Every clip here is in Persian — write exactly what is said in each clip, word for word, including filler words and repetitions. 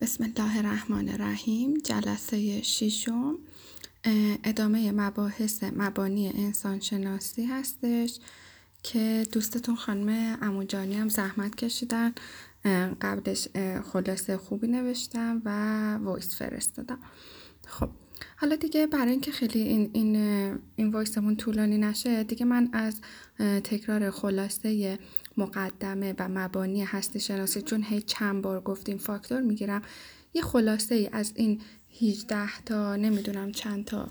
بسم الله الرحمن الرحیم. جلسه ششم ادامه مباحث مبانی انسان شناسی هستش که دوستتون خانم عموجانی هم زحمت کشیدن. قبلش خلاصه خوبی نوشتم و وایس فرستادم. خب حالا دیگه برای اینکه خیلی این این این وایسمون طولانی نشه، دیگه من از تکرار خلاصه مقدمه و مبانی هستی شناسی، چون هی چند بار گفتیم فاکتور میگیرم، یه خلاصه ای از این هجده تا نمیدونم چند تا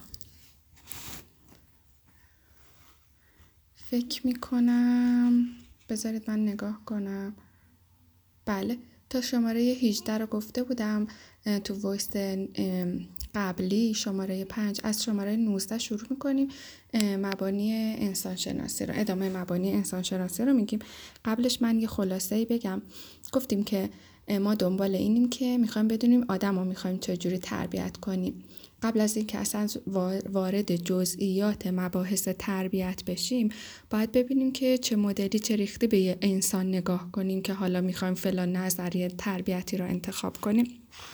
فکر میکنم، بذارید من نگاه کنم. بله، تا شماره هجده رو گفته بودم تو وایس قبلی. شماره پنج از شماره نوزده شروع میکنیم مبانی انسان شناسی رو، ادامه مبانی انسان شناسی رو میگیم. قبلش من یه خلاصه‌ای بگم. گفتیم که ما دنبال اینیم که میخوایم بدونیم آدم رو میخوایم چجوری تربیت کنیم. قبل از این که اصلا وارد جزئیات مباحث تربیت بشیم، باید ببینیم که چه مدلی چه ریختی به یه انسان نگاه کنیم که حالا میخوایم فلان نظریه تربیتی رو انتخاب کنیم.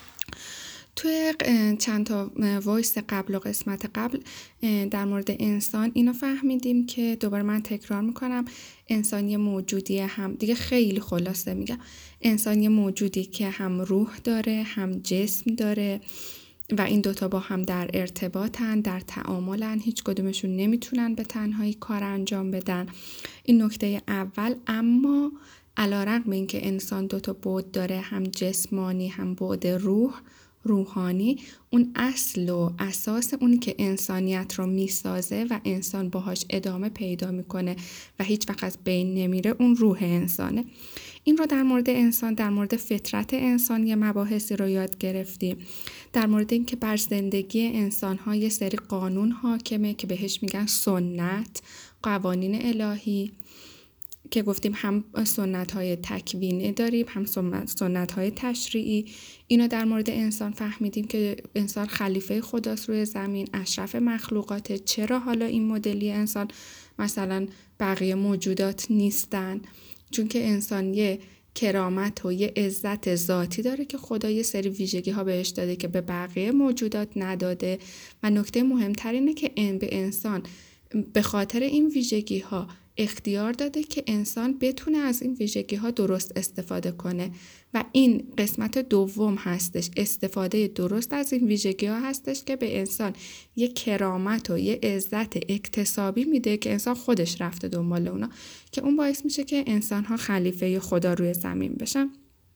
توی چند تا وایس قبل و قسمت قبل در مورد انسان اینو فهمیدیم که، دوباره من تکرار میکنم، انسان یه موجودیه، هم دیگه خیلی خلاصه میگم، انسان یه موجودی که هم روح داره هم جسم داره و این دوتا با هم در ارتباطن، در تعاملن، هیچ کدومشون نمیتونن به تنهایی کار انجام بدن. این نکته اول. اما علیرغم اینکه انسان دوتا بعد داره، هم جسمانی هم بعد روح روحانی، اون اصل و اساس اونی که انسانیت رو میسازه و انسان باهاش ادامه پیدا میکنه و هیچ وقت از بین نمیره، اون روح انسانه. این رو در مورد انسان، در مورد فطرت انسان یه مباحثی رو یاد گرفتیم. در مورد این که بر زندگی انسان ها یه سری قانون حاکمه که بهش میگن سنت، قوانین الهی، که گفتیم هم سنت های تکوینی داریم هم سنت های تشریعی. اینا در مورد انسان فهمیدیم که انسان خلیفه خداست روی زمین، اشرف مخلوقاته. چرا حالا این مدلی انسان مثلا بقیه موجودات نیستن؟ چون که انسان یه کرامت و یه عزت ذاتی داره که خدا یه سری ویژگی ها بهش داده که به بقیه موجودات نداده. و نکته مهمتر اینه که به انسان به خاطر این ویژگی ها اختیار داده که انسان بتونه از این ویژگی ها درست استفاده کنه و این قسمت دوم هستش. استفاده درست از این ویژگی ها هستش که به انسان یه کرامت و یه عزت اکتسابی میده که انسان خودش رفته دنبال اونا، که اون باعث میشه که انسان ها خلیفه خدا روی زمین بشن.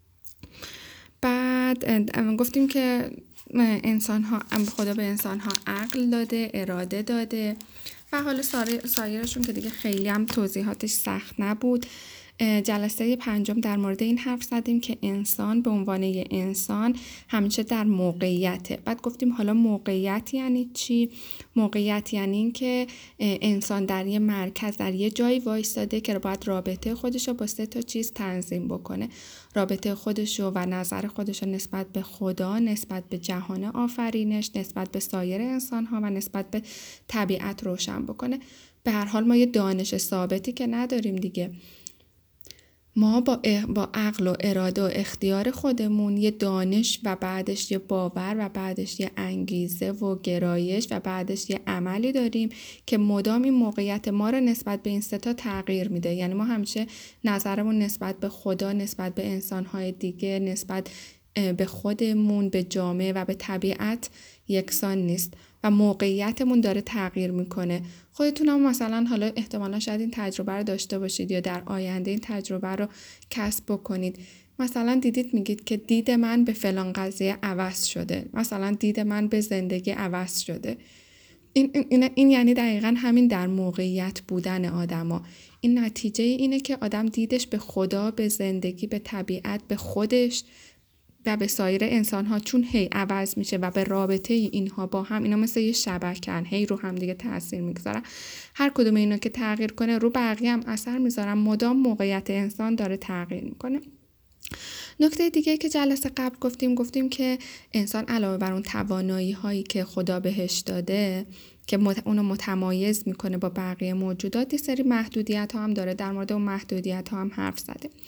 بعد گفتیم که انسان ها، خدا به انسان ها عقل داده، اراده داده و حالا سایرشون که دیگه خیلی هم توضیحاتش سخت نبود. جلسه پنجم در مورد این حرف زدیم که انسان به عنوان یه انسان همیشه در موقعیته. بعد گفتیم حالا موقعیت یعنی چی؟ موقعیت یعنی این که انسان در یه مرکز، در یه جایی وایستاده که باید رابطه خودشو با سه تا چیز تنظیم بکنه. رابطه خودشو و نظر خودشو نسبت به خدا، نسبت به جهان آفرینش، نسبت به سایر انسان‌ها و نسبت به طبیعت روشن بکنه. به هر حال ما یه دانش ثابتی که نداریم دیگه. ما با, با عقل و اراده و اختیار خودمون یه دانش و بعدش یه باور و بعدش یه انگیزه و گرایش و بعدش یه عملی داریم که مدام این موقعیت ما رو نسبت به این سه تا تغییر میده. یعنی ما همیشه نظرمون نسبت به خدا، نسبت به انسان‌های دیگه، نسبت به خودمون، به جامعه و به طبیعت یکسان نیست و موقعیتمون داره تغییر میکنه. خودتون هم مثلا حالا احتمالا شاید این تجربه رو داشته باشید یا در آینده این تجربه رو کسب بکنید. مثلا دیدید میگید که دید من به فلان قضیه عوض شده، مثلا دید من به زندگی عوض شده. این, این, این یعنی دقیقا همین در موقعیت بودن آدما. این نتیجه اینه که آدم دیدش به خدا، به زندگی، به طبیعت، به خودش و به سایر انسان ها چون هی عوض میشه و به رابطه اینها با هم، اینا مثل یه شبکن، هی رو هم دیگه تاثیر میگذارن. هر کدوم اینا که تغییر کنه رو بقیه هم اثر میذارن. مدام موقعیت انسان داره تغییر میکنه. نکته دیگه که جلسه قبل گفتیم گفتیم که انسان علاوه بر اون توانایی هایی که خدا بهش داده که اونو متمایز میکنه با بقیه موجودات، یه سری محدودیت ها هم داره. در مورد اون محدودیت ها هم حرف زده.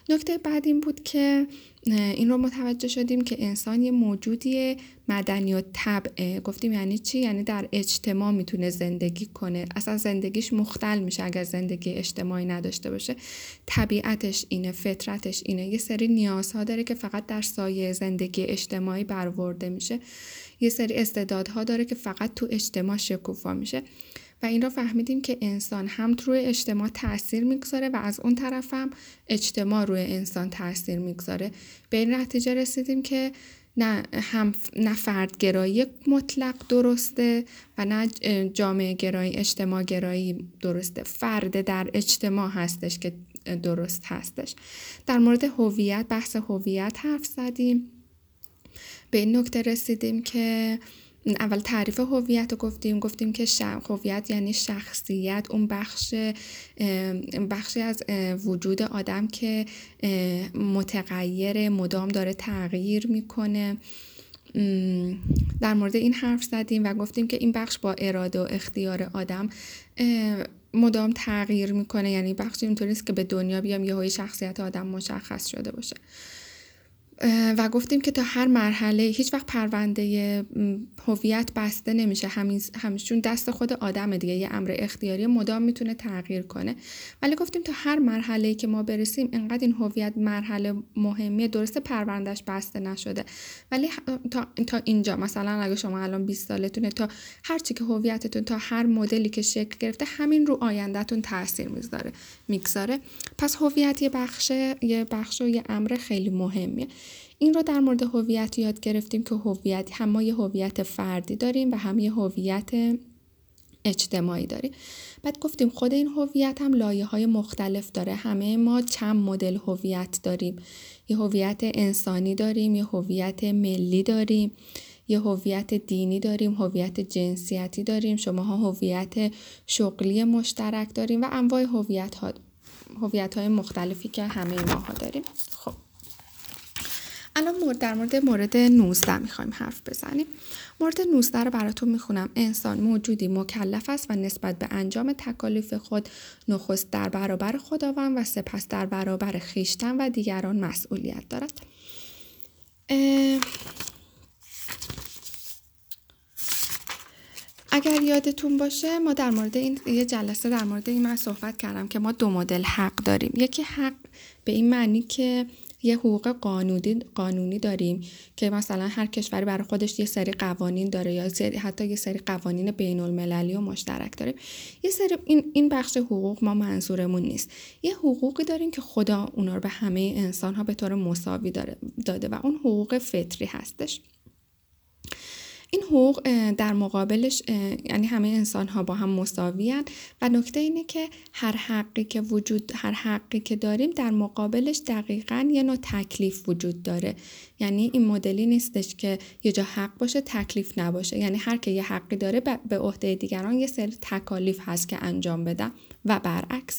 نکته بعد این بود که این رو متوجه شدیم که انسان یه موجودی مدنی و طبعه. گفتیم یعنی چی؟ یعنی در اجتماع میتونه زندگی کنه، اصلا زندگیش مختل میشه اگر زندگی اجتماعی نداشته باشه. طبیعتش اینه، فطرتش اینه، یه سری نیازها داره که فقط در سایه زندگی اجتماعی برآورده میشه، یه سری استعدادها داره که فقط تو اجتماع شکوفا میشه. و این رو فهمیدیم که انسان هم روی اجتماع تأثیر میگذاره و از اون طرف هم اجتماع روی انسان تأثیر میگذاره. به این نتیجه رسیدیم که نه هم نه فردگرایی مطلق درسته و نه جامعه گرایی، اجتماع گرایی درسته. فرد در اجتماع هستش که درست هستش. در مورد هویت، بحث هویت حرف زدیم. به این نکته رسیدیم که اول تعریف هویت رو گفتیم گفتیم که هویت یعنی شخصیت، اون بخش بخشی از وجود آدم که متغیر، مدام داره تغییر میکنه. در مورد این حرف زدیم و گفتیم که این بخش با اراده و اختیار آدم مدام تغییر میکنه، یعنی بخشی اینطوری است که به دنیا بیام یهویی شخصیت آدم مشخص شده باشه. و گفتیم که تا هر مرحله هیچ وقت پرونده هویت بسته نمیشه، همیشون دست خود آدم دیگه، یه امر اختیاری مدام میتونه تغییر کنه. ولی گفتیم تا هر مرحله‌ای که ما برسیم انقدر این هویت مرحله مهمیه، درسته پروندهش بسته نشده ولی تا تا اینجا مثلا اگه شما الان بیست سالتونه، تا هر چی که هویتتون تا هر مدلی که شکل گرفته همین رو آیندهتون تاثیر میذاره میگذاره. پس هویت یه بخش یه بخش و یه امر خیلی مهمیه. این رو در مورد هویت یاد گرفتیم که هویت هم ما یه هویت فردی داریم و هم یه هویت اجتماعی داریم. بعد گفتیم خود این هویت هم لایه‌های مختلف داره. همه ما چند مدل هویت داریم. یه هویت انسانی داریم، یه هویت ملی داریم، یه هویت دینی داریم، هویت جنسیتی داریم، شماها هویت شغلی مشترک داریم و انواع هویت‌ها هویت‌های مختلفی که همه ماها داریم. خب الان مورد در مورد مورد نوزده میخوایم حرف بزنیم. مورد نوزده رو براتون میخونم. انسان موجودی مکلف است و نسبت به انجام تکالیف خود نخست در برابر خداوند و سپس در برابر خویشتن و دیگران مسئولیت دارد. اگر یادتون باشه ما در مورد این یه جلسه در مورد این من صحبت کردم که ما دو مدل حق داریم. یکی حق به این معنی که یه حقوق قانونی قانونی داریم که مثلا هر کشوری برای خودش یه سری قوانین داره یا حتی یه سری قوانین بین المللی و مشترک داریم. یه سری این این بخش حقوق ما منظورمون نیست. یه حقوقی داریم که خدا اونا رو به همه انسان ها به طور مساوی داره داده و اون حقوق فطری هستش. این حقوق در مقابلش یعنی همه انسان ها با هم مساوی‌اند و نکته اینه که هر حقی که وجود هر حقی که داریم در مقابلش دقیقاً یه نوع تکلیف وجود داره. یعنی این مدلی نیستش که یه جا حق باشه تکلیف نباشه، یعنی هر که یه حقی داره به عهده دیگران یه سری تکالیف هست که انجام بدن و برعکس.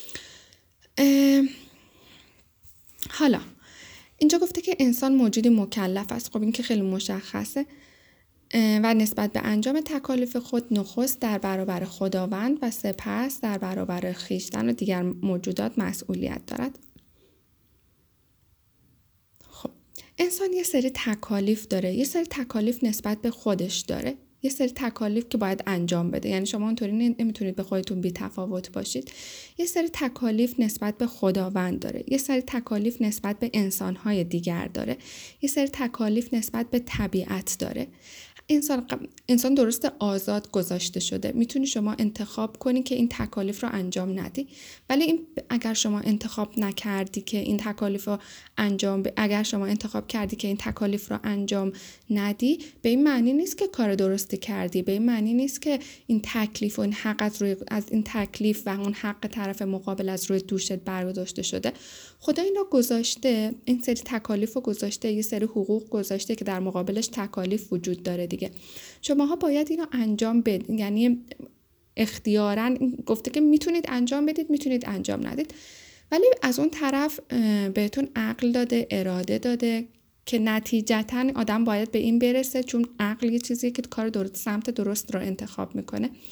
حالا اینجا گفته که انسان موجودی مکلف است. خب این که خیلی مشخصه و نسبت به انجام تکالیف خود نخست در برابر خداوند و سپس در برابر خویشتن و دیگر موجودات مسئولیت دارد. خب انسان یه سری تکالیف داره، یه سری تکالیف نسبت به خودش داره، یه سری تکالیف که باید انجام بده. یعنی شما اونطوری نمیتونید به خودتون بی تفاوت باشید. یه سری تکالیف نسبت به خداوند داره، یه سری تکالیف نسبت به انسان‌های دیگر داره، یه سری تکالیف نسبت به طبیعت داره. انسان انسان درست آزاد گذاشته شده، میتونی شما انتخاب کنی که این تکالیف رو انجام ندی، ولی این اگر شما انتخاب نکردی که این تکالیف رو انجام ب... اگر شما انتخاب کردی که این تکالیف رو انجام ندی به این معنی نیست که کار درستی کردی، به این معنی نیست که این تکلیف و این حق از روی از این تکلیف و اون حق طرف مقابل از روی دوشت برداشته شده. خدا این رو گذاشته، این سری تکالیف رو گذاشته، یه سری حقوق گذاشته که در مقابلش تکالیف وجود داره دیگه. شماها باید اینو انجام بدید، یعنی اختیاراً گفته که میتونید انجام بدید، میتونید انجام ندید، ولی از اون طرف بهتون عقل داده، اراده داده که نتیجتاً آدم باید به این برسه، چون عقل یه چیزیه که کار درست سمت درست رو انتخاب میکنه.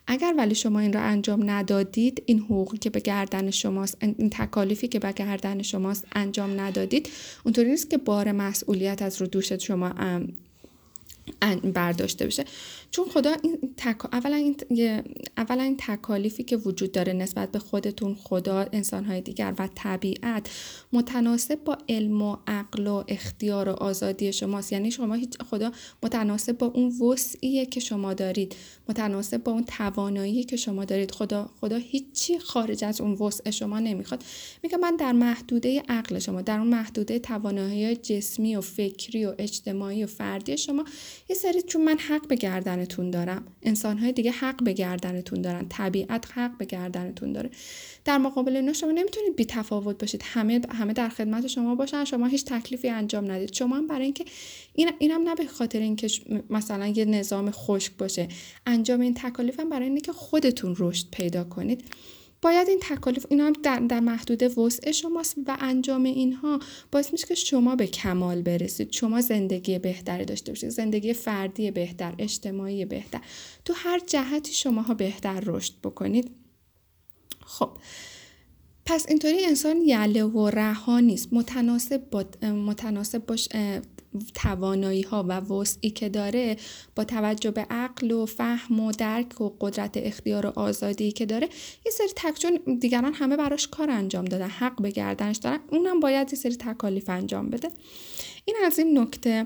اگر ولی شما این را انجام ندادید، این حقوقی که به گردن شماست، این تکالیفی که به گردن شماست انجام ندادید، اونطوری نیست که بار مسئولیت از رو دوش شما برداشته بشه. چون خدا این تک... اولا این اولا این تکالیفی که وجود داره نسبت به خودتون، خدا، انسان‌های دیگر و طبیعت متناسب با علم و عقل و اختیار و آزادی شماست. یعنی شما هیچ خدا متناسب با اون وسعیه که شما دارید، متناسب با اون توانایی که شما دارید. خدا خدا هیچی خارج از اون وسع شما نمیخواد. میگه من در محدوده عقل شما، در اون محدوده توانایی جسمی و فکری و اجتماعی و فردی شما یه سری، چون من حق به گردنتون دارم، انسان‌های دیگه حق به گردنتون دارن، طبیعت حق به گردنتون داره. در مقابل اینا شما نمیتونید بی تفاوت باشید، همه همه در خدمت شما باشن، شما هیچ تکلیفی انجام ندید. شما هم برای اینکه این اینم نه به خاطر اینکه مثلا یه نظام خشک باشه، انجام این تکالیف هم برای اینه که خودتون رشد پیدا کنید. باید این تکالیف، اینا هم در, در محدوده وسع شماست و انجام اینها باعث میشه که شما به کمال برسید، شما زندگی بهتری داشته باشید، زندگی فردی بهتر، اجتماعی بهتر، تو هر جهتی شماها بهتر رشد بکنید. خب پس اینطوری انسان یله و رها نیست، متناسب با متناسب باش توانایی ها و وسعی که داره، با توجه به عقل و فهم و درک و قدرت اختیار و آزادی که داره، یه سری تک، چون دیگران همه براش کار انجام دادن، حق به گردنش دارن، اونم باید یه سری تکالیف انجام بده. این از این نکته.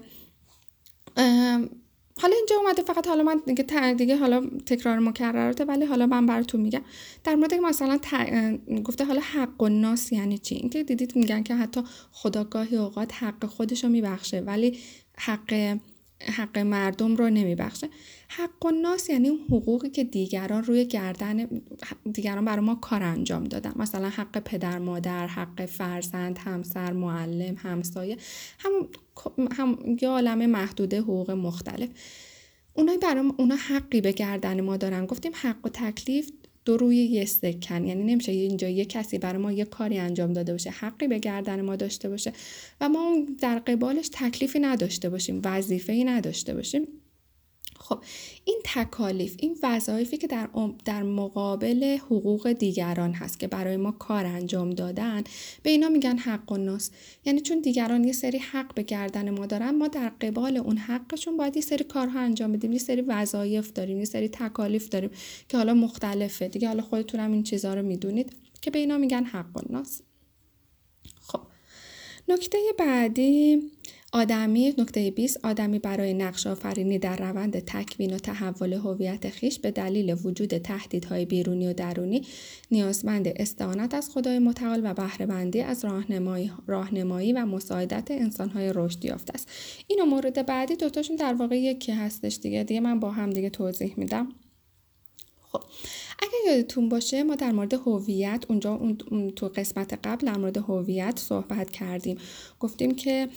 حالا اینجا اومده فقط، حالا من دیگه دیگه حالا تکرار مکرراته، ولی حالا من براتون میگم در مورد مثلا ت... گفته حالا حق الناس یعنی چی؟ اینکه دیدید میگن که حتی خدا گاهی اوقات حق خودشو میبخشه ولی حق حق مردم رو نمیبخشه. حق الناس یعنی اون حقوقی که دیگران روی گردن دیگران برای ما کار انجام دادن، مثلا حق پدر مادر، حق فرزند، همسر، معلم، همسایه، هم هم یه عالمه محدوده حقوق مختلف. اونایی برای اونا حقی به گردن ما دارن. گفتیم حق و تکلیف دو روی یه سکن، یعنی نمیشه اینجا یه کسی برای ما یه کاری انجام داده باشه، حقی به گردن ما داشته باشه و ما در قبالش تکلیفی نداشته باشیم، وظیفه‌ای نداشته باشیم. خب این تکالیف، این وظایفی که در در مقابل حقوق دیگران هست که برای ما کار انجام دادن، به اینا میگن حق الناس. یعنی چون دیگران یه سری حق به گردن ما دارن، ما در قبال اون حقشون باید یه سری کارها انجام بدیم، یه سری وظایف داریم، یه سری تکالیف داریم که حالا مختلفه دیگه، حالا خودتون هم این چیزا رو میدونید که به اینا میگن حق الناس. خب نکته بعدی آدمی، نکته بیست، آدمی برای نقش آفرینی در روند تکوین و تحول هویت خویش به دلیل وجود تهدیدهای بیرونی و درونی نیازمند استعانت از خدای متعال و بهره مندی از راهنمایی راهنمایی و مساعدت انسان‌های رشد یافته است. اینو مورد بعدی دوتاشون در واقع یکی هستش دیگه دیگه من با هم دیگه توضیح میدم. خب اگه یادتون باشه ما در مورد هویت اونجا اون تو قسمت قبل در مورد هویت صحبت کردیم. گفتیم که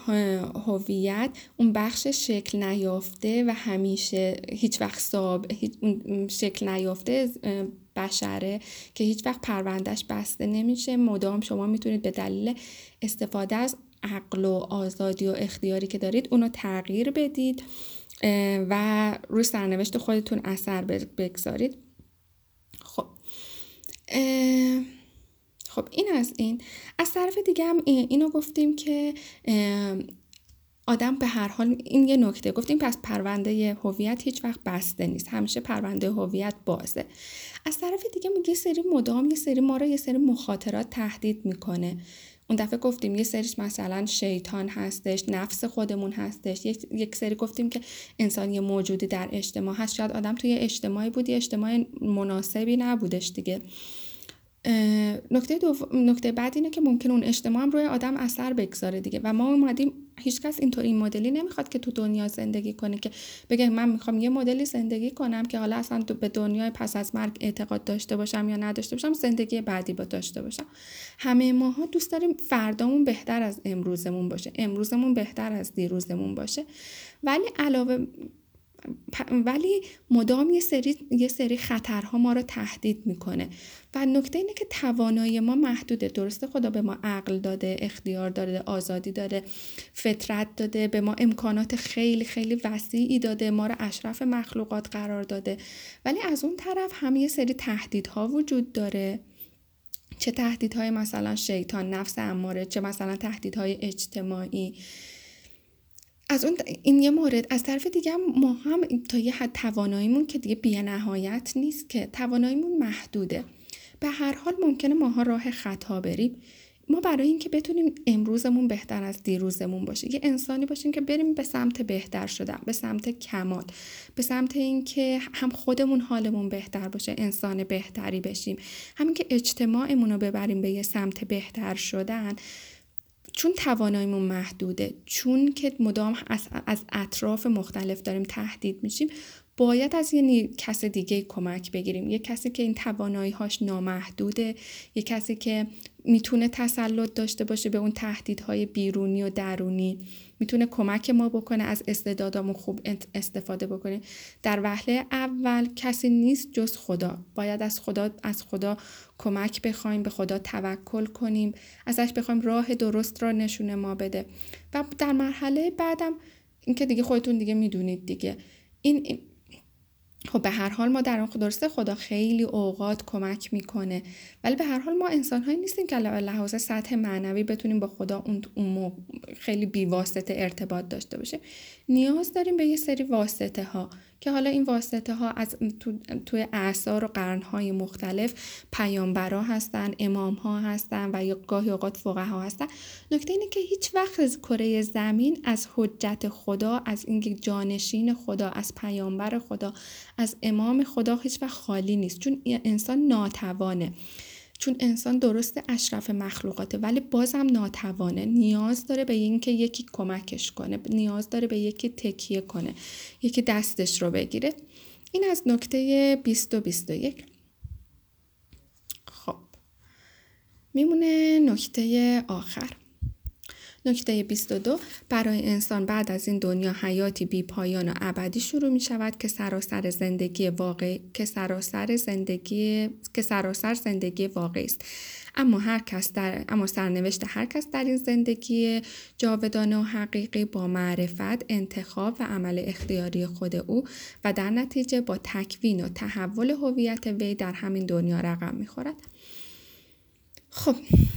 هویت اون بخش شکل نیافته و همیشه هیچ وقت ثابت شکل نیافته بشره که هیچ وقت پروندهش بسته نمیشه، مدام شما میتونید به دلیل استفاده از عقل و آزادی و اختیاری که دارید اونو تغییر بدید و روی سرنوشت خودتون اثر بگذارید. خب خب این از این. از طرف دیگه هم اینو گفتیم که آدم به هر حال، این یه نکته گفتیم، پس پرونده هویت هیچ وقت بسته نیست، همیشه پرونده هویت بازه. از طرف دیگه یه سری مدام یه سری ما رو یه سری مخاطرات تهدید میکنه. اون دفعه گفتیم یه سریش مثلا شیطان هستش، نفس خودمون هستش، یک, یک سری گفتیم که انسان یه موجودی در اجتماع هست، شاید آدم توی اجتماعی بود، یه اجتماع مناسبی نبودش دیگه. نکته دو نکته بعد اینه که ممکن اون اجتماع هم روی آدم اثر بگذاره دیگه و ما اومدیم هیچ کس اینطور این مدلی نمیخواد که تو دنیا زندگی کنه که بگه من میخوام یه مدلی زندگی کنم که حالا اصلا به دنیای پس از مرگ اعتقاد داشته باشم یا نداشته باشم، زندگی بعدی با داشته باشم. همه ماها دوست داریم فردامون بهتر از امروزمون باشه، امروزمون بهتر از دیروزمون باشه، ولی علاوه ولی مدام یه سری یه سری خطرها ما رو تهدید میکنه و نکته اینه که توانایی ما محدوده. درسته خدا به ما عقل داده، اختیار داده، آزادی داده، فطرت داده، به ما امکانات خیلی خیلی وسیعی داده، ما رو اشرف مخلوقات قرار داده، ولی از اون طرف هم یه سری تهدیدها وجود داره. چه تهدیدهای مثلا شیطان، نفس اماره، چه مثلا تهدیدهای اجتماعی. از اون این یه مورد. از طرف دیگه ما هم تا یه حد تواناییمون که دیگه بی نهایت نیست، که تواناییمون محدوده. به هر حال ممکنه ماها راه خطا بریم. ما برای اینکه بتونیم امروزمون بهتر از دیروزمون باشه، یه انسانی باشیم که بریم به سمت بهتر شدن، به سمت کمال، به سمت اینکه هم خودمون حالمون بهتر باشه، انسان بهتری بشیم، همین که اجتماعمون رو ببریم به یه سمت بهتر شدن. چون تواناییمون محدوده، چون که مدام از, از اطراف مختلف داریم تهدید میشیم، باید از یه کس دیگه کمک بگیریم. یه کسی که این توانایی‌هاش نامحدوده، یه کسی که میتونه تسلط داشته باشه به اون تهدیدهای بیرونی و درونی، میتونه کمک ما بکنه، از استعدادامون خوب استفاده بکنه. در وهله اول کسی نیست جز خدا. باید از خدا از خدا کمک بخوایم، به خدا توکل کنیم، ازش بخوایم راه درست را نشونه ما بده. و در مرحله بعدم این که دیگه خودتون دیگه میدونید دیگه، این خب به هر حال ما در اون درسته خدا خیلی اوقات کمک میکنه، ولی به هر حال ما انسان‌هایی نیستیم که علاوه لحاظ سطح معنوی بتونیم با خدا اون, اون خیلی بی‌واسطه ارتباط داشته باشیم. نیاز داریم به یه سری واسطه ها که حالا این واسطه ها از تو، توی اعصار و قرن‌های مختلف پیامبرا هستن، امام ها هستن و یا گاهی اوقات فقها هستن. نکته اینه که هیچ وقت از کره زمین از حجت خدا، از اینکه جانشین خدا، از پیامبر خدا، از امام خدا هیچ وقت خالی نیست. چون انسان ناتوانه، چون انسان درسته اشرف مخلوقاته ولی بازم ناتوانه، نیاز داره به اینکه یکی کمکش کنه، نیاز داره به یکی تکیه کنه، یکی دستش رو بگیره. این از نکته بیست و بیست و یک. خب میمونه نکته آخر. نکته بیست و دو، برای انسان بعد از این دنیا حیاتی بی پایان و ابدی شروع می شود که سراسر زندگی واقعی که سراسر زندگی که سراسر زندگی واقعی است. اما هر کس در اما سرنوشت هر کس در این زندگی جاودانه و حقیقی با معرفت، انتخاب و عمل اختیاری خود او و در نتیجه با تکوین و تحول هویت وی در همین دنیا رقم می خورد. خب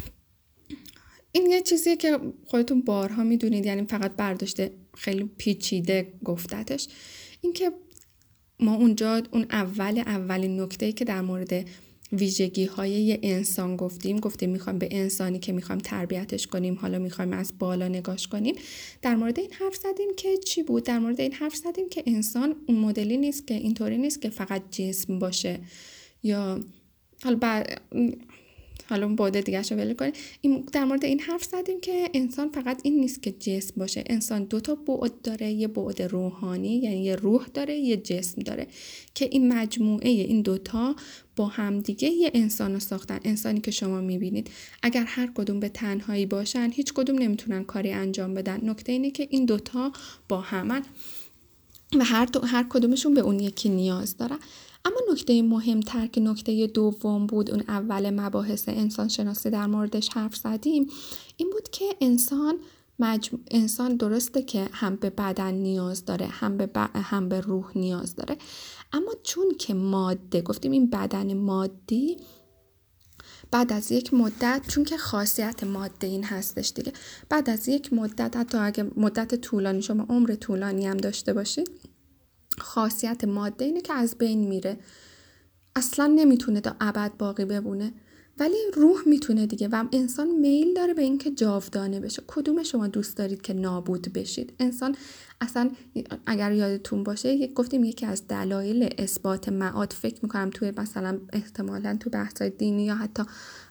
این یه چیزیه که خودتون بارها میدونید، یعنی فقط برداشته خیلی پیچیده گفتتش. این که ما اونجا اون اول اولین نکته‌ای که در مورد ویژگی های یه انسان گفتیم گفتیم میخوایم به انسانی که میخوایم تربیتش کنیم، حالا میخوایم از بالا نگاش کنیم، در مورد این حرف زدیم که چی بود؟ در مورد این حرف زدیم که انسان اون مدلی نیست، که اینطوری نیست که فقط جسم باشه، یا حالا بعد حالا اون بعد دیگه شو ول کنیم. این در مورد این حرف زدیم که انسان فقط این نیست که جسم باشه، انسان دو تا بعد داره، یه بعد روحانی یعنی یه روح داره، یه جسم داره، که این مجموعه این دوتا با هم دیگه یه انسان رو ساختن. انسانی که شما میبینید اگر هر کدوم به تنهایی باشن هیچ کدوم نمیتونن کاری انجام بدن. نکته اینه که این دوتا با همن و هر هر کدومشون به اون یکی نیاز دارن. اما نکته مهمتر که نکته دوم بود، اون اول مباحث انسان شناسی در موردش حرف زدیم، این بود که انسان مجموع انسان درسته که هم به بدن نیاز داره، هم به ب... هم به روح نیاز داره، اما چون که ماده، گفتیم این بدن مادی بعد از یک مدت، چون که خاصیت ماده این هستش دیگه، بعد از یک مدت، حتی اگه مدت طولانی شما عمر طولانی هم داشته باشید، خاصیت ماده اینه که از بین میره، اصلا نمیتونه تا ابد باقی بمونه. ولی روح میتونه دیگه، و انسان میل داره به این که جاودانه بشه. کدوم شما دوست دارید که نابود بشید؟ انسان اصلا اگر یادتون باشه یک گفتیم یکی از دلایل اثبات معاد، فکر میکنم توی مثلا احتمالاً تو بحث‌های دینی یا حتی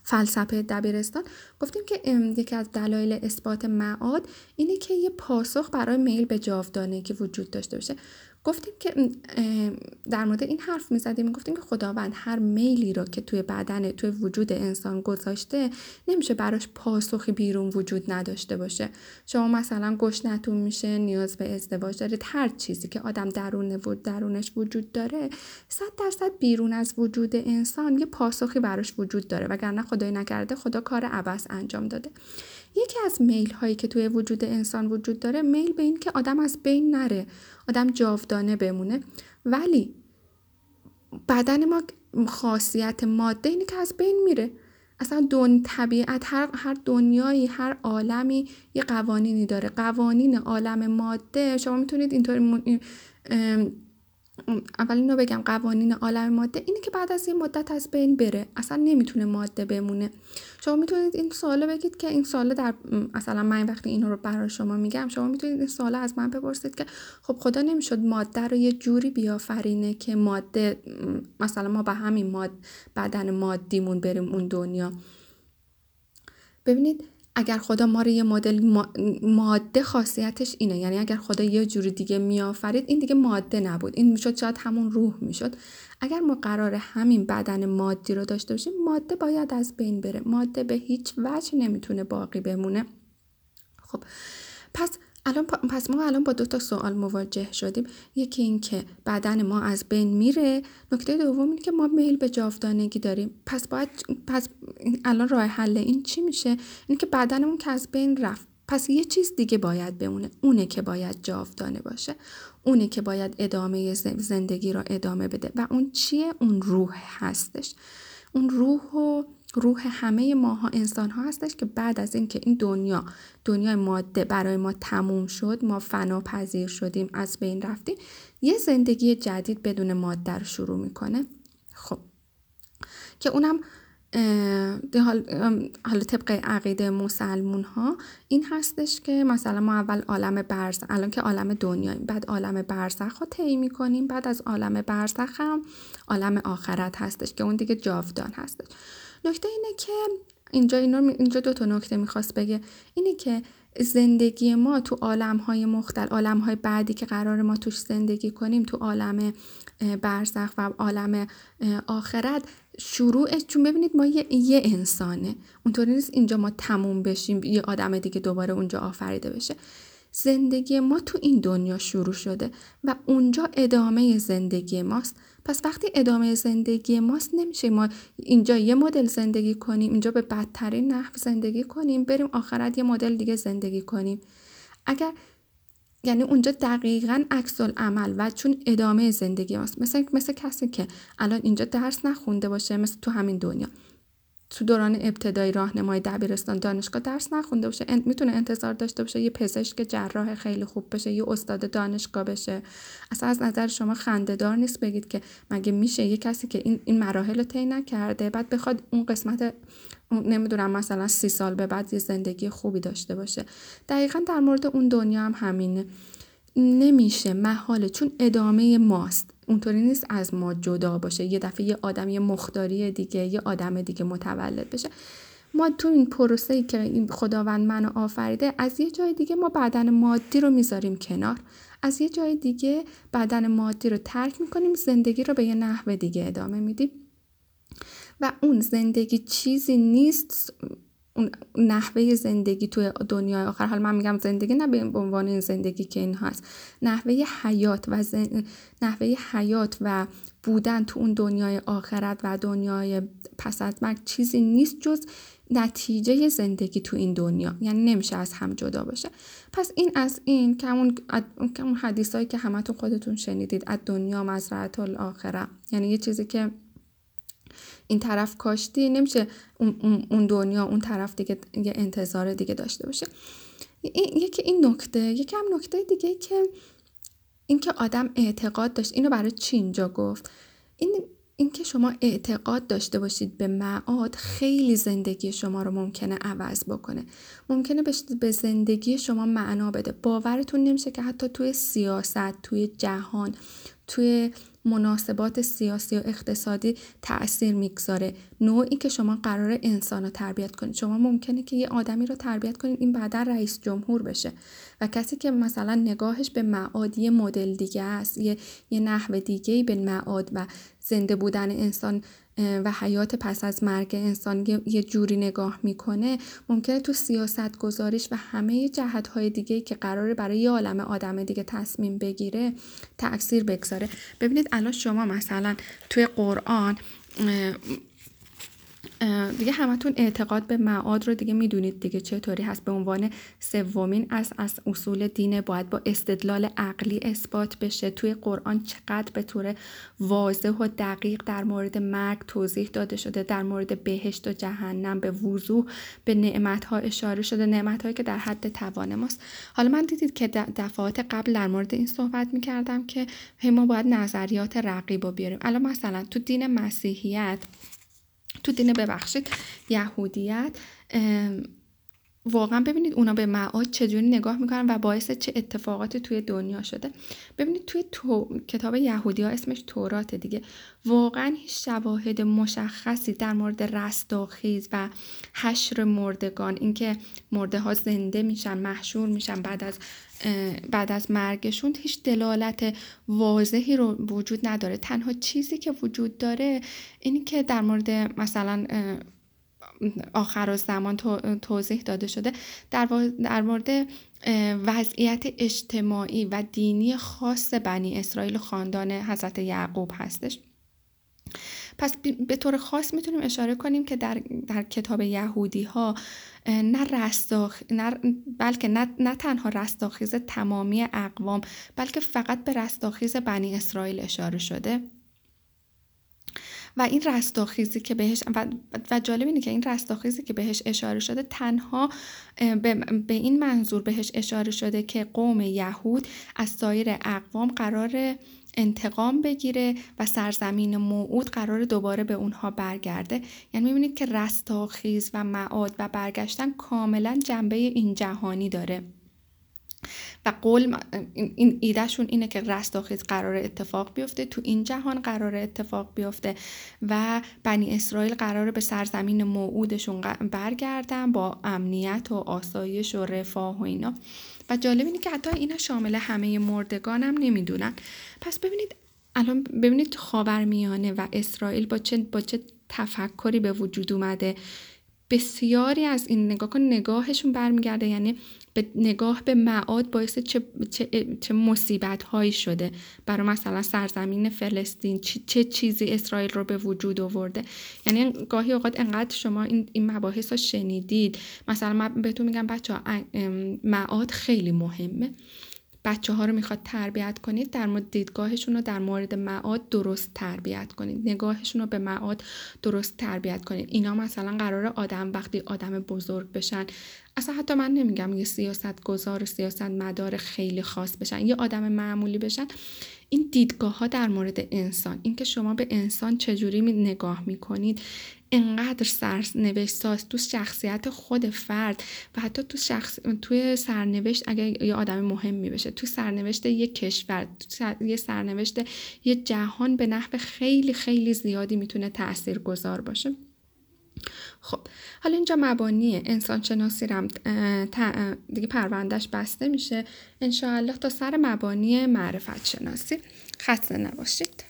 فلسفه دبیرستان گفتیم که یکی از دلایل اثبات معاد اینه که یه پاسخ برای میل به جاودانگی وجود داشته باشه. گفتیم که در مورد این حرف می‌زدیم، گفتیم که خداوند هر میلی رو که توی بدن، توی وجود انسان گذاشته، نمیشه براش پاسخی بیرون وجود نداشته باشه. شما مثلا گشنتون میشه، نیاز به ازدواج دارید، هر چیزی که آدم درون درونش وجود داره صد درصد بیرون از وجود انسان یه پاسخی براش وجود داره، وگرنه خدای نکرده خدا کار عبث انجام داده. یکی از میل هایی که توی وجود انسان وجود داره میل به این که آدم از بین نره، آدم جاودانه بمونه. ولی بدن ما خاصیت ماده اینه که از بین میره. اصلا دون طبیعت هر هر دنیایی، هر عالمی یه قوانینی داره. قوانین عالم ماده شما میتونید اینطوری اول اینو بگم، قوانین عالم ماده اینه که بعد از یه مدت از بین بره، اصلا نمیتونه ماده بمونه. شما میتونید این سوالو بگید که این سوال در مثلا من وقتی اینو رو برای شما میگم، شما میتونید این سوال از من بپرسید که خب خدا نمیشد ماده رو یه جوری بیافرینه که ماده مثلا ما به همین ماده بدن مادیمون بریم اون دنیا. ببینید اگر خدا ما رو یه مدل ماده خاصیتش اینه، یعنی اگر خدا یه جوری دیگه میآفرید این دیگه ماده نبود، این میشد شاید همون روح میشد. اگر ما قرار همین بدن مادی رو داشته باشیم، ماده باید از بین بره، ماده به هیچ وجه نمیتونه باقی بمونه. خب پس الان پس ما الان با دو تا سوال مواجه شدیم. یکی این که بدن ما از بین میره، نکته دوم این که ما میل به جاودانگی داریم. پس باید پس الان راه حل این چی میشه؟ این که بدنمون که از بین رفت، پس یه چیز دیگه باید بمونه، اونه که باید جاودانه باشه، اونه که باید ادامه زندگی را ادامه بده. و اون چیه؟ اون روح هستش. اون روح و روح همه ماها انسان ها هستش که بعد از این که این دنیا دنیای ماده برای ما تموم شد، ما فنا پذیر شدیم، از بین رفتیم، یه زندگی جدید بدون ماده رو شروع میکنه. خب که اونم حالا طبق عقیده مسلمون ها این هستش که مثلا ما اول عالم برزخ، الان که عالم دنیاییم، بعد عالم برزخ رو طی میکنیم، بعد از عالم برزخ هم عالم آخرت هستش که اون دیگه جاودان هستش. نکته اینه که اینجا اینو اینجا دو تا نکته میخواست بگه. اینه که زندگی ما تو عالم‌های مختلف، عالم‌های بعدی که قرار ما توش زندگی کنیم، تو عالم برزخ و عالم آخرت، شروعش چون ببینید ما یه, یه انسانه، اونطوری نیست اینجا ما تموم بشیم یه آدم دیگه دوباره اونجا آفریده بشه. زندگی ما تو این دنیا شروع شده و اونجا ادامه زندگی ماست. پس وقتی ادامه زندگی ماست نمیشه ما اینجا یه مدل زندگی کنیم، اینجا به بدترین نحو زندگی کنیم، بریم آخرت یه مدل دیگه زندگی کنیم. اگر یعنی اونجا دقیقاً عکس العمل و چون ادامه زندگی ماست. مثل مثل کسی که الان اینجا درس نخونده باشه، مثل تو همین دنیا تو دوران ابتدایی راهنمای دبیرستان دانشگاه درس نخونده باشه، انت میتونه انتظار داشته باشه یه پزشک جراح خیلی خوب بشه، یه استاد دانشگاه بشه. اصلا از نظر شما خنده‌دار نیست بگید که مگه میشه یه کسی که این این مراحل رو طی نکرده بعد بخواد اون قسمت نمیدونم مثلا سی سال به بعد یه زندگی خوبی داشته باشه. دقیقاً در مورد اون دنیا هم همینه، نمیشه، محاله، چون ادامه ماست، اونطوری نیست از ما جدا باشه، یه دفعه یه آدم یه مختاری دیگه یه آدم دیگه متولد بشه. ما تو این پروسه‌ای که این خداوند منو آفریده، از یه جای دیگه ما بدن مادی رو میذاریم کنار، از یه جای دیگه بدن مادی رو ترک میکنیم، زندگی رو به یه نحو دیگه ادامه میدیم و اون زندگی چیزی نیست، اون نحوه زندگی توی دنیای آخر، حالا من میگم زندگی نه به عنوان این زندگی که این هست، نحوه حیات و زن... نحوه حیات و بودن تو اون دنیای آخرت و دنیای پس از مرگ چیزی نیست جز نتیجه زندگی تو این دنیا، یعنی نمیشه از هم جدا باشه. پس این از این که اون که اون حدیثایی که همتون خودتون شنیدید، از دنیا مزرعه الاخره، یعنی یه چیزی که این طرف کاشتی نمیشه اون دنیا اون طرف دیگه یه انتظار دیگه داشته باشه. یکی این نکته، یکی هم نکته دیگه که این که آدم اعتقاد داشت، اینو برای چی اینجا گفت، این این که شما اعتقاد داشته باشید به معاد خیلی زندگی شما رو ممکنه عوض بکنه، ممکنه به زندگی شما معنا بده. باورتون نمیشه که حتی توی سیاست، توی جهان، توی مناسبات سیاسی و اقتصادی تأثیر میگذاره. نوعی که شما قراره انسان رو تربیت کنید. شما ممکنه که یه آدمی رو تربیت کنید این بعدا رئیس جمهور بشه و کسی که مثلا نگاهش به معاد یه مدل دیگه است، یه, یه نحو دیگه‌ای به معاد و زنده بودن انسان و حیات پس از مرگ انسان یه جوری نگاه میکنه، ممکنه تو سیاست گذاریش و همه جهت‌های دیگه‌ای که قراره برای یه عالمه آدم دیگه تصمیم بگیره تأثیر بگذاره. ببینید الان شما مثلا توی قرآن دیگه همتون اعتقاد به معاد رو دیگه میدونید دیگه چطوری هست. به عنوان سومین از از اصول دین باید با استدلال عقلی اثبات بشه. توی قرآن چقدر به طور واضح و دقیق در مورد مرگ توضیح داده شده، در مورد بهشت و جهنم به وضوح به نعمت‌ها اشاره شده، نعمت‌هایی که در حد توان ماست. حالا من دیدید که دفعات قبل در مورد این صحبت می‌کردم که ما باید نظریات رقیب رو بیاریم. الان مثلا تو دین مسیحیت، تو دین ببخشید یهودیت، واقعا ببینید اونا به معاد چجوری نگاه میکنن و باعث چه اتفاقاتی توی دنیا شده. ببینید توی تو... کتاب یهودی ها اسمش تورات دیگه، واقعا هیچ شواهد مشخصی در مورد رستاخیز و حشر مردگان، اینکه مرده ها زنده میشن محشور میشن بعد از بعد از مرگشون، هیچ دلالت واضحی رو وجود نداره. تنها چیزی که وجود داره اینی که در مورد مثلا آخر الزمان توضیح داده شده در, در مورد وضعیت اجتماعی و دینی خاص بنی اسرائیل و خاندان حضرت یعقوب هستش. پس به طور خاص میتونیم اشاره کنیم که در, در کتاب یهودی ها نه رستاخ نه بلکه نه, نه تنها رستاخیز تمامی اقوام، بلکه فقط به رستاخیز بنی اسرائیل اشاره شده. و این رستاخیزی که بهش و, و جالب اینه که این رستاخیزی که بهش اشاره شده تنها به, به این منظور بهش اشاره شده که قوم یهود از سایر اقوام قرار انتقام بگیره و سرزمین موعود قرار دوباره به اونها برگرده. یعنی میبینید که رستاخیز و معاد و برگشتن کاملا جنبه این جهانی داره و قول این ایدهشون اینه که رستاخیز قرار اتفاق بیفته، تو این جهان قرار اتفاق بیفته و بنی اسرائیل قراره به سرزمین موعودشون برگردن با امنیت و آسایش و رفاه و اینا. و جالب اینه که حتی اینا شامل همه مردگان هم نمیدونن. پس ببینید الان ببینید خاورمیانه و اسرائیل با چه با چه تفکری به وجود اومده. بسیاری از این نگاه کن نگاهشون برمیگرده، یعنی به نگاه به معاد باعث چه, چه, چه مصیبت هایی شده برای مثلا سرزمین فلسطین، چه, چه چیزی اسرائیل رو به وجود آورده. یعنی گاهی اوقات انقدر شما این, این مباحث رو شنیدید، مثلا من بهتون میگم بچه ها معاد خیلی مهمه، بچه ها رو میخواد تربیت کنید در مورد دیدگاهشون رو در مورد معاد درست تربیت کنید، نگاهشون رو به معاد درست تربیت کنید. اینا مثلا قراره آدم وقتی آدم بزرگ بشن، اصلا حتی من نمیگم یه سیاست گذار و سیاست مدار خیلی خاص بشن، یه آدم معمولی بشن، این دیدگاه ها در مورد انسان، این که شما به انسان چجوری نگاه میکنید انقدر سرنوشت ساز تو شخصیت خود فرد و حتی تو شخص توی سرنوشت اگه یه آدم مهمی بشه، تو سرنوشت یه کشور، تو یه سرنوشت یه جهان به نحو خیلی خیلی زیادی میتونه تاثیرگذار باشه. خب حالا اینجا مبانی انسان شناسی رم دیگه پروندهش بسته میشه انشاءالله تا سر مبانی معرفت شناسی. خسته نباشید.